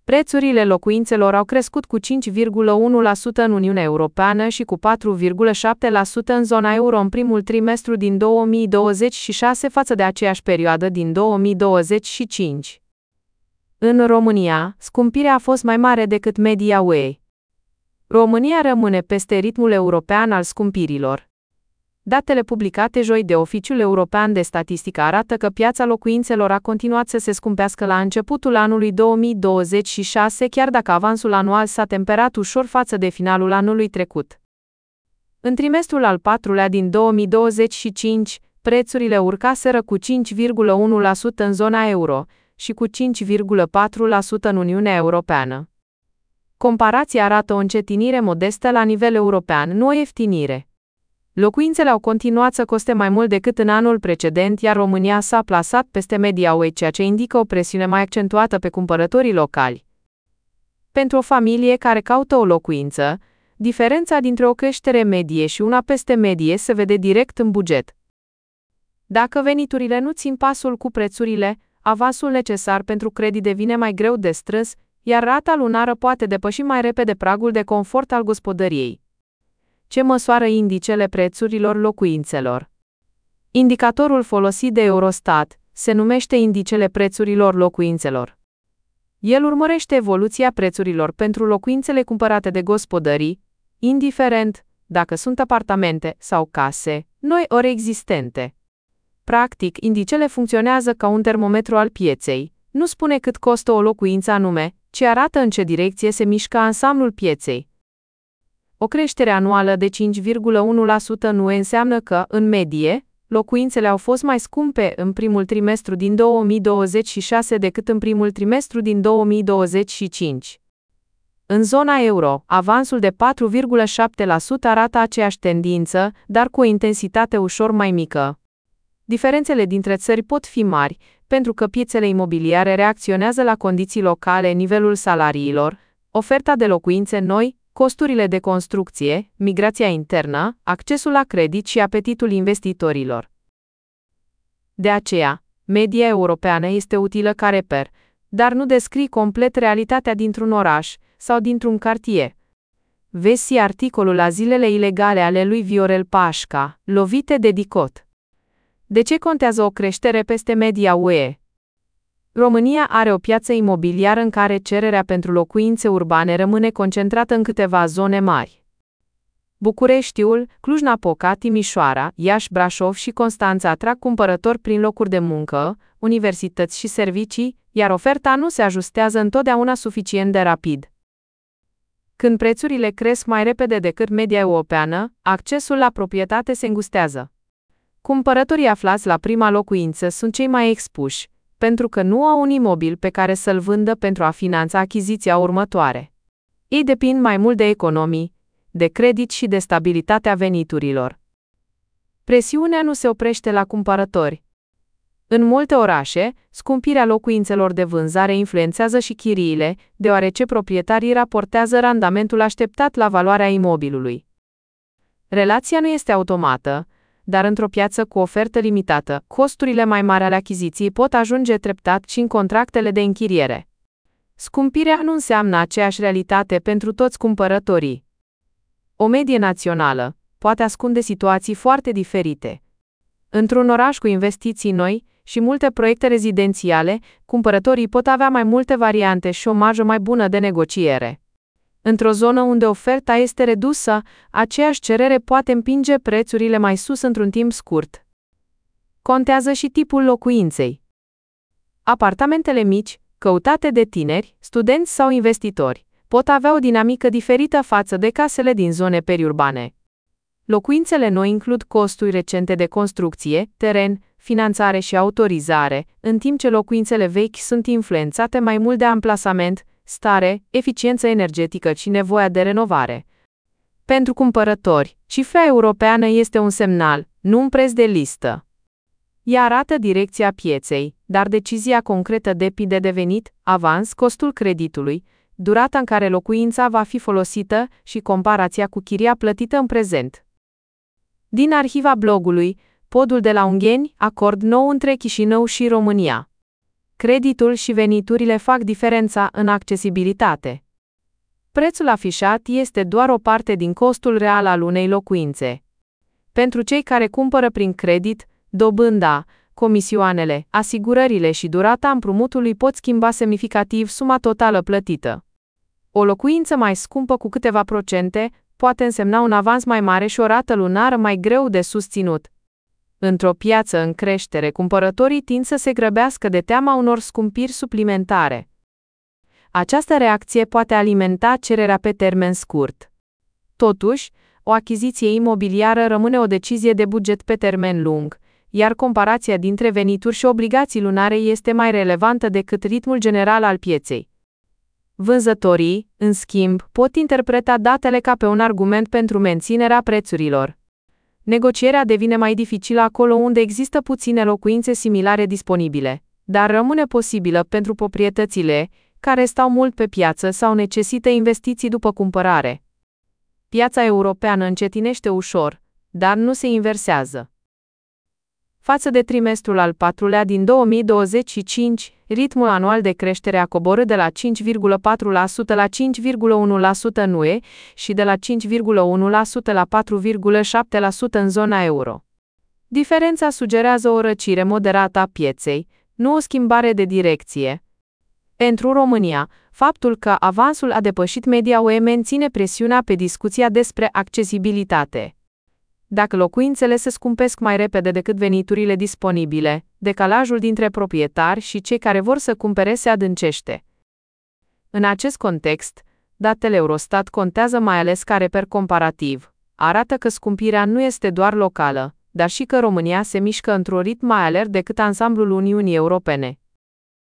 Prețurile locuințelor au crescut cu 5,1% în Uniunea Europeană și cu 4,7% în zona euro în primul trimestru din 2026 față de aceeași perioadă din 2025. În România, scumpirea a fost mai mare decât media UE. România rămâne peste ritmul european al scumpirilor. Datele publicate joi de Oficiul European de Statistică arată că piața locuințelor a continuat să se scumpească la începutul anului 2026, chiar dacă avansul anual s-a temperat ușor față de finalul anului trecut. În trimestrul al patrulea din 2025, prețurile urcaseră cu 5,1% în zona euro și cu 5,4% în Uniunea Europeană. Comparația arată o încetinire modestă la nivel european, nu o ieftinire. Locuințele au continuat să coste mai mult decât în anul precedent, iar România s-a plasat peste media UE, ceea ce indică o presiune mai accentuată pe cumpărătorii locali. Pentru o familie care caută o locuință, diferența dintre o creștere medie și una peste medie se vede direct în buget. Dacă veniturile nu țin pasul cu prețurile, avansul necesar pentru credit devine mai greu de strâns, iar rata lunară poate depăși mai repede pragul de confort al gospodăriei. Ce măsoară indicele prețurilor locuințelor? Indicatorul folosit de Eurostat se numește indicele prețurilor locuințelor. El urmărește evoluția prețurilor pentru locuințele cumpărate de gospodării, indiferent dacă sunt apartamente sau case, noi ori existente. Practic, indicele funcționează ca un termometru al pieței, nu spune cât costă o locuință anume, ci arată în ce direcție se mișcă ansamblul pieței. O creștere anuală de 5,1% nu înseamnă că, în medie, locuințele au fost mai scumpe în primul trimestru din 2026 decât în primul trimestru din 2025. În zona euro, avansul de 4,7% arată aceeași tendință, dar cu o intensitate ușor mai mică. Diferențele dintre țări pot fi mari, pentru că piețele imobiliare reacționează la condiții locale, nivelul salariilor, oferta de locuințe noi, costurile de construcție, migrația internă, accesul la credit și apetitul investitorilor. De aceea, media europeană este utilă ca reper, dar nu descrie complet realitatea dintr-un oraș sau dintr-un cartier. Vezi articolul La zilele ilegale ale lui Viorel Pașca, lovite de DICOT. De ce contează o creștere peste media UE? România are o piață imobiliară în care cererea pentru locuințe urbane rămâne concentrată în câteva zone mari. Bucureștiul, Cluj-Napoca, Timișoara, Iași, Brașov și Constanța atrag cumpărători prin locuri de muncă, universități și servicii, iar oferta nu se ajustează întotdeauna suficient de rapid. Când prețurile cresc mai repede decât media europeană, accesul la proprietate se îngustează. Cumpărătorii aflați la prima locuință sunt cei mai expuși, pentru că nu au un imobil pe care să-l vândă pentru a finanța achiziția următoare. Ei depind mai mult de economii, de credit și de stabilitatea veniturilor. Presiunea nu se oprește la cumpărători. În multe orașe, scumpirea locuințelor de vânzare influențează și chiriile, deoarece proprietarii raportează randamentul așteptat la valoarea imobilului. Relația nu este automată, dar într-o piață cu ofertă limitată, costurile mai mari ale achiziției pot ajunge treptat și în contractele de închiriere. Scumpirea nu înseamnă aceeași realitate pentru toți cumpărătorii. O medie națională poate ascunde situații foarte diferite. Într-un oraș cu investiții noi și multe proiecte rezidențiale, cumpărătorii pot avea mai multe variante și o marjă mai bună de negociere. Într-o zonă unde oferta este redusă, aceeași cerere poate împinge prețurile mai sus într-un timp scurt. Contează și tipul locuinței. Apartamentele mici, căutate de tineri, studenți sau investitori, pot avea o dinamică diferită față de casele din zone periurbane. Locuințele noi includ costuri recente de construcție, teren, finanțare și autorizare, în timp ce locuințele vechi sunt influențate mai mult de amplasament, stare, eficiență energetică și nevoia de renovare. Pentru cumpărători, cifra europeană este un semnal, nu un preț de listă. Ea arată direcția pieței, dar decizia concretă depinde de venit, avans, costul creditului, durata în care locuința va fi folosită și comparația cu chiria plătită în prezent. Din arhiva blogului, podul de la Ungheni, acord nou între Chișinău și România. Creditul și veniturile fac diferența în accesibilitate. Prețul afișat este doar o parte din costul real al unei locuințe. Pentru cei care cumpără prin credit, dobânda, comisioanele, asigurările și durata împrumutului pot schimba semnificativ suma totală plătită. O locuință mai scumpă cu câteva procente poate însemna un avans mai mare și o rată lunară mai greu de susținut. Într-o piață în creștere, cumpărătorii tind să se grăbească de teama unor scumpiri suplimentare. Această reacție poate alimenta cererea pe termen scurt. Totuși, o achiziție imobiliară rămâne o decizie de buget pe termen lung, iar comparația dintre venituri și obligații lunare este mai relevantă decât ritmul general al pieței. Vânzătorii, în schimb, pot interpreta datele ca pe un argument pentru menținerea prețurilor. Negocierea devine mai dificilă acolo unde există puține locuințe similare disponibile, dar rămâne posibilă pentru proprietățile care stau mult pe piață sau necesită investiții după cumpărare. Piața europeană încetinește ușor, dar nu se inversează. Față de trimestrul al patrulea din 2025, ritmul anual de creștere a coborât de la 5,4% la 5,1% în UE și de la 5,1% la 4,7% în zona euro. Diferența sugerează o răcire moderată a pieței, nu o schimbare de direcție. Pentru România, faptul că avansul a depășit media UE menține presiunea pe discuția despre accesibilitate. Dacă locuințele se scumpesc mai repede decât veniturile disponibile, decalajul dintre proprietari și cei care vor să cumpere se adâncește. În acest context, datele Eurostat contează mai ales ca reper comparativ. Arată că scumpirea nu este doar locală, dar și că România se mișcă într-un ritm mai alert decât ansamblul Uniunii Europene.